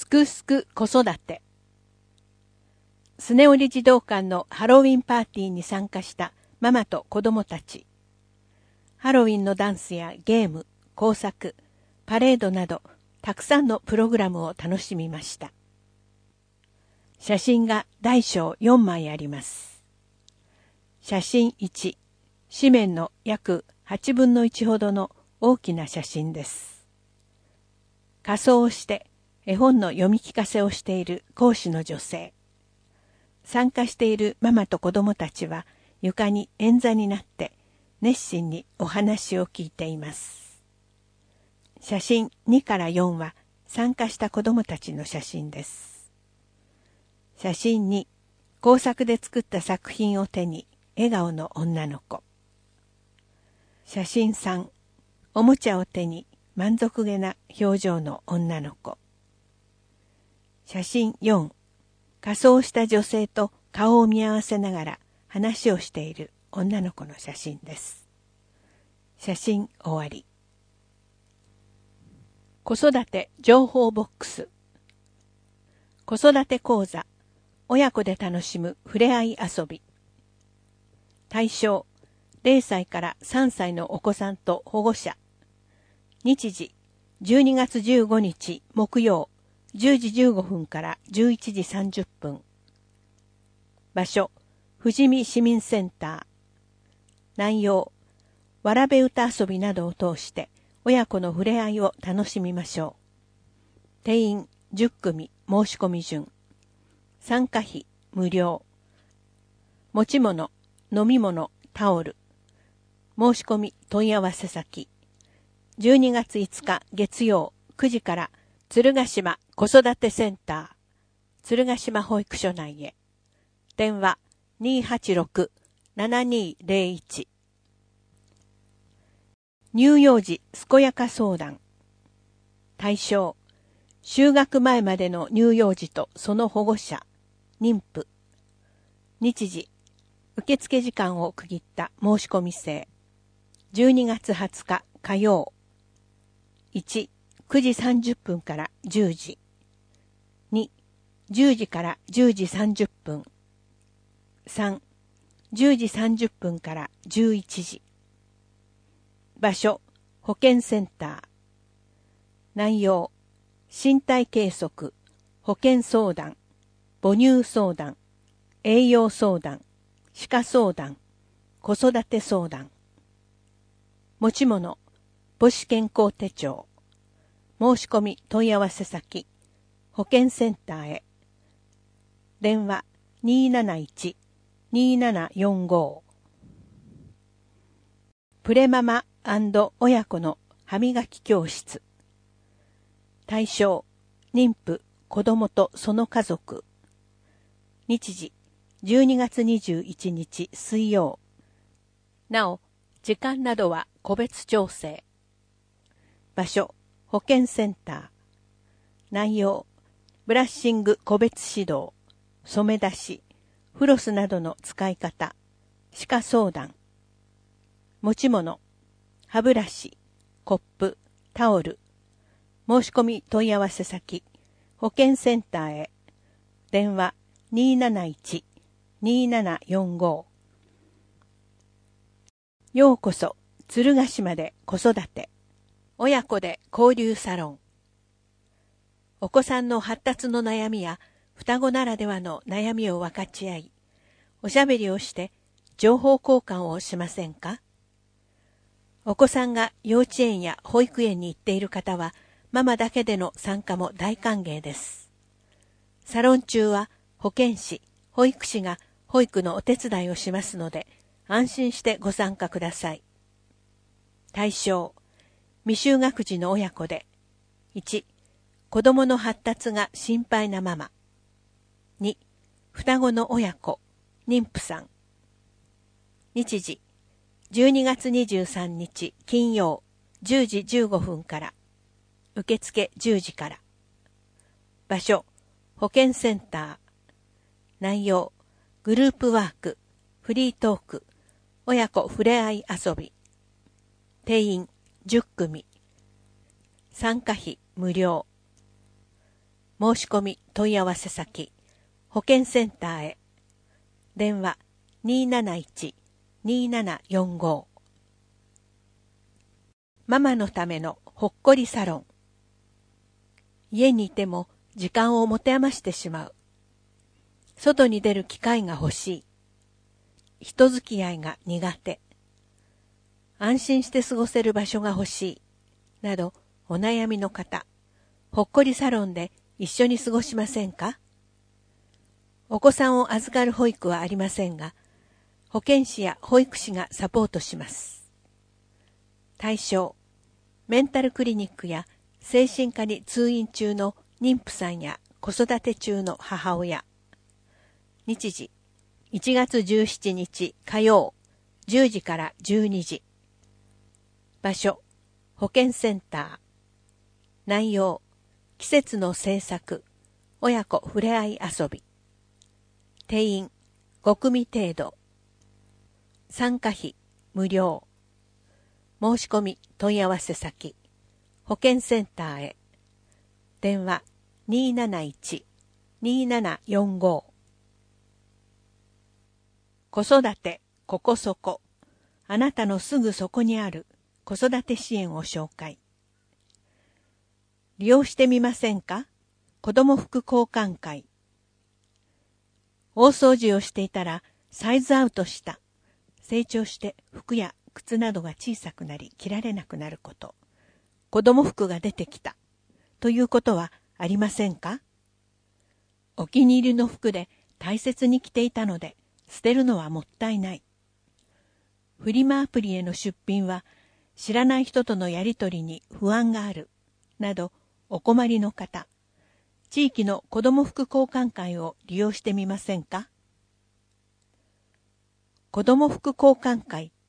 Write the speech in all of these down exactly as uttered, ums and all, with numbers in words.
くすく子育て。スネオリ児童館のハロウィンパーティーに参加したママと子供たち。ハロウィンのダンスやゲーム、工作、パレードなどたくさんのプログラムを楽しみました。写真が大小よんまいあります。写真いち、紙面の約はちぶんのいちほどの大きな写真です。仮装をして絵本の読み聞かせをしている講師の女性。参加しているママと子供たちは床に円座になって熱心にお話を聞いています。写真にからよんは参加した子供たちの写真です。写真に、工作で作った作品を手に笑顔の女の子。写真さん、おもちゃを手に満足げな表情の女の子。写真よん、仮装した女性と顔を見合わせながら話をしている女の子の写真です。写真終わり。子育て情報ボックス。子育て講座、親子で楽しむふれあい遊び。対象、れいさいからさんさいのお子さんと保護者。日時、じゅうにがつじゅうごにち木曜、じゅうじじゅうごふんからじゅういちじさんじゅっぷん。場所、富士見市民センター。内容、わらべ歌遊びなどを通して親子のふれあいを楽しみましょう。定員じゅっくみ申し込み順。参加費無料。持ち物、飲み物、タオル。申し込み問い合わせ先。じゅうにがついつか月曜くじから鶴ヶ島子育てセンター、鶴ヶ島保育所内へ。電話 にーはちろく ななにーぜろいち。乳幼児健やか相談。対象、就学前までの乳幼児とその保護者、妊婦。日時、受付時間を区切った申し込み制。じゅうにがつはつか火曜。いち、くじさんじゅっぷんからじゅうじ。に、じゅうじからじゅうじさんじゅっぷん。さん、じゅうじさんじゅっぷんからじゅういちじ。場所、保健センター。内容、身体計測、保健相談、母乳相談、栄養相談、歯科相談、子育て相談。持ち物、母子健康手帳。申し込み問い合わせ先、保健センターへ。電話 にーなないち にーななよんご。プレママ&親子の歯磨き教室。対象、妊婦、子供とその家族。日時、じゅうにがつにじゅういちにち水曜。なお、時間などは個別調整。場所、保健センター。内容、ブラッシング個別指導、染め出し、フロスなどの使い方、歯科相談。持ち物、歯ブラシ、コップ、タオル。申し込み問い合わせ先、保健センターへ。電話 にーなないち にーななよんご。ようこそ鶴ヶ島で子育て。親子で交流サロン。お子さんの発達の悩みや双子ならではの悩みを分かち合い、おしゃべりをして情報交換をしませんか？お子さんが幼稚園や保育園に行っている方は、ママだけでの参加も大歓迎です。サロン中は保健師、保育士が保育のお手伝いをしますので、安心してご参加ください。対象、未就学児の親子で。いち、子供の発達が心配なママ。に、双子の親子、妊婦さん。日時、じゅうにがつにじゅうさんにち金曜じゅうじじゅうごふんから。受付じゅうじから。場所、保健センター。内容、グループワーク、フリートーク、親子ふれあい遊び。定員じゅっくみ。参加費無料。 申し込み問い合わせ先、保健センターへ。電話 にーなないち にーななよんご。ママのためのほっこりサロン。家にいても時間を持て余してしまう。外に出る機会が欲しい。人付き合いが苦手。安心して過ごせる場所が欲しい。などお悩みの方、ほっこりサロンで一緒に過ごしませんか？お子さんを預かる保育はありませんが、保健師や保育士がサポートします。対象、メンタルクリニックや精神科に通院中の妊婦さんや子育て中の母親。日時、いちがつじゅうしちにち火曜、じゅうじからじゅうにじ。場所、保健センター。内容、季節の制作、親子ふれあい遊び。定員、ごくみ程度。参加費、無料。申し込み問い合わせ先、保健センターへ。電話 にーなないち にーななよんご。子育てここそこ。あなたのすぐそこにある子育て支援を紹介。利用してみませんか？子ども服交換会。大掃除をしていたらサイズアウトした。成長して服や靴などが小さくなり着られなくなること。子ども服が出てきた。ということはありませんか？お気に入りの服で大切に着ていたので捨てるのはもったいない。フリマアプリへの出品は知らない人とのやりとりに不安がある。などお困りの方、地域の子ども服交換会を利用してみませんか？子ども服交換会って、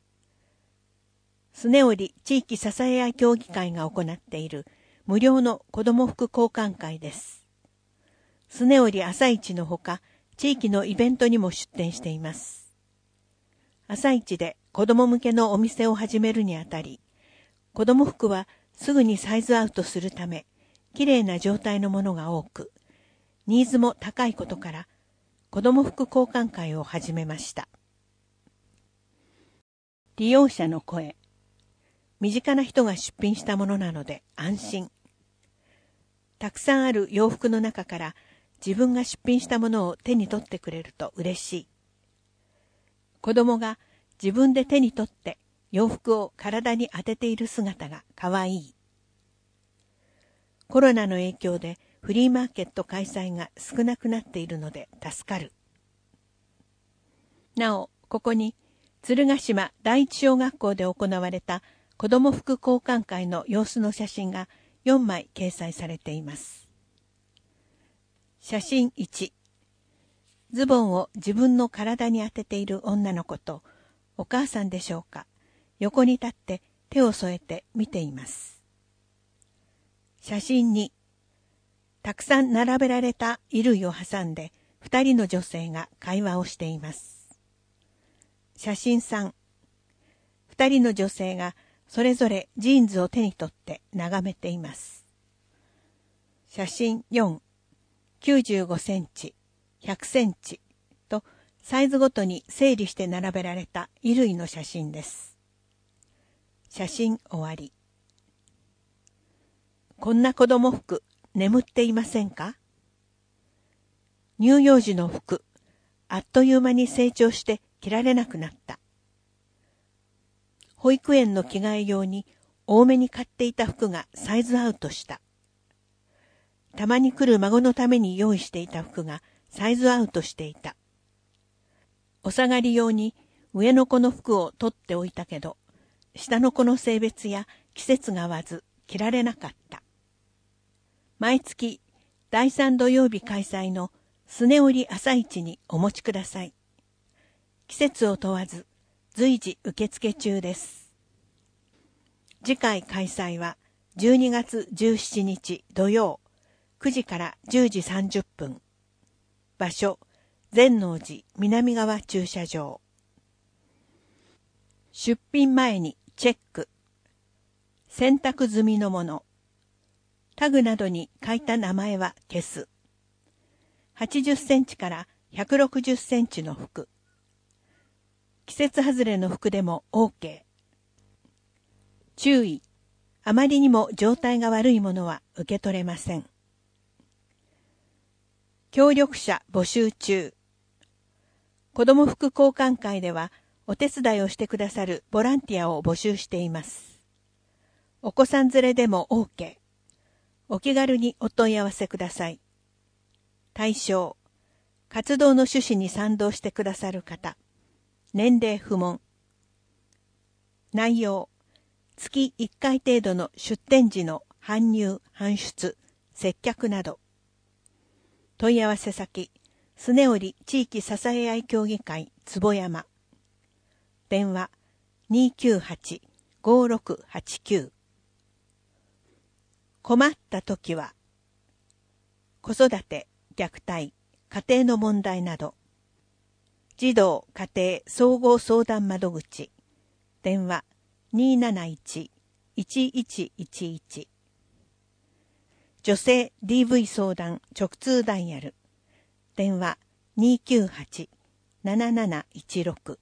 スネオリ地域支え合い協議会が行っている無料の子ども服交換会です。スネオリ朝市のほか、地域のイベントにも出店しています。朝市で子ども向けのお店を始めるにあたり、子ども服はすぐにサイズアウトするため、きれいな状態のものが多く、ニーズも高いことから、子ども服交換会を始めました。利用者の声。身近な人が出品したものなので安心。たくさんある洋服の中から自分が出品したものを手に取ってくれると嬉しい。子供が自分で手に取って洋服を体に当てている姿がかわいい。コロナの影響でフリーマーケット開催が少なくなっているので助かる。なお、ここに鶴ヶ島第一小学校で行われた子ども服交換会の様子の写真がよんまい掲載されています。写真いち、ズボンを自分の体に当てている女の子と、お母さんでしょうか、横に立って手を添えて見ています。写真に、たくさん並べられた衣類を挟んで二人の女性が会話をしています。写真さん、二人の女性がそれぞれジーンズを手に取って眺めています。写真よん、きゅうじゅうごセンチ、ひゃくセンチとサイズごとに整理して並べられた衣類の写真です。写真終わり。こんな子供服眠っていませんか？乳幼児の服、あっという間に成長して着られなくなった。保育園の着替え用に多めに買っていた服がサイズアウトした。たまに来る孫のために用意していた服がサイズアウトしていた。お下がり用に上の子の服を取っておいたけど、下の子の性別や季節が合わず着られなかった。毎月だいさん土曜日開催のスネオリ朝市にお持ちください。季節を問わず随時受付中です。次回開催はじゅうにがつじゅうしちにち土曜くじからじゅうじさんじゅっぷん。場所、善能寺南側駐車場。出品前にチェック。洗濯済みのもの。 タグなどに書いた名前は消す。はちじゅっセンチからひゃくろくじゅっセンチの服。季節外れの服でも オーケー。注意。あまりにも状態が悪いものは受け取れません。協力者募集中。子ども服交換会ではお手伝いをしてくださるボランティアを募集しています。お子さん連れでも オーケー。お気軽にお問い合わせください。対象、活動の趣旨に賛同してくださる方。年齢不問。内容、月いっかい程度の出店時の搬入、搬出、接客など。問い合わせ先、すねおり地域支え合い協議会坪山。電話 にーきゅうはち ごーろくはちきゅう。困ったときは、子育て、虐待、家庭の問題など。児童家庭総合相談窓口。電話 にーなないち いちいちいちいち。女性 ディーブイ 相談直通ダイヤル。電話 にーきゅうはち なななないちろく。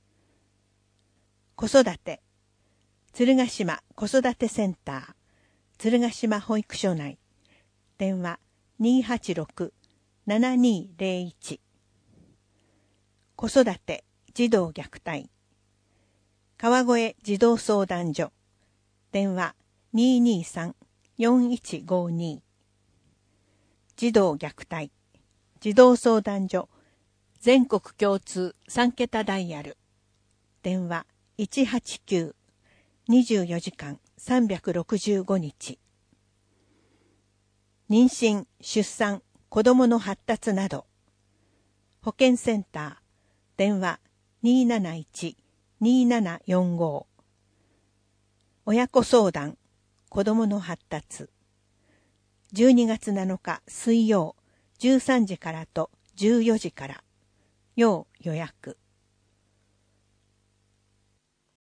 子育て、鶴ヶ島子育てセンター、鶴ヶ島保育所内。電話 にーはちろく ななにーぜろいち。子育て、児童虐待。川越児童相談所。電話 にーにーさん よんいちごに。児童虐待。児童相談所。全国共通さんけたダイヤル。電話いちはちきゅう。にじゅうよじかんさんびゃくろくじゅうごにち。妊娠、出産、子どもの発達など。保健センター。電話 にーなないち にーななよんご。親子相談、子どもの発達。じゅうにがつなのか水曜、じゅうさんじからとじゅうよじから。要予約。